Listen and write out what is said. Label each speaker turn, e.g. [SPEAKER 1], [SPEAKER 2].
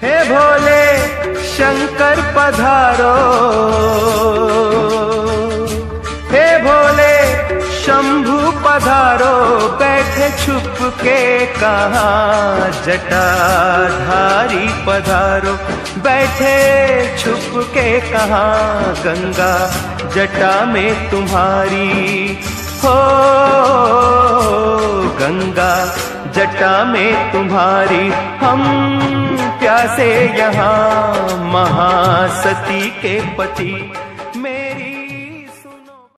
[SPEAKER 1] हे भोले शंकर पधारो, हे भोले शंभु पधारो, बैठे छुप के कहाँ जटाधारी पधारो, बैठे छुप के कहाँ गंगा जटा में तुम्हारी हो, गंगा जटा में तुम्हारी। हम प्यासे यहाँ महासती के पति।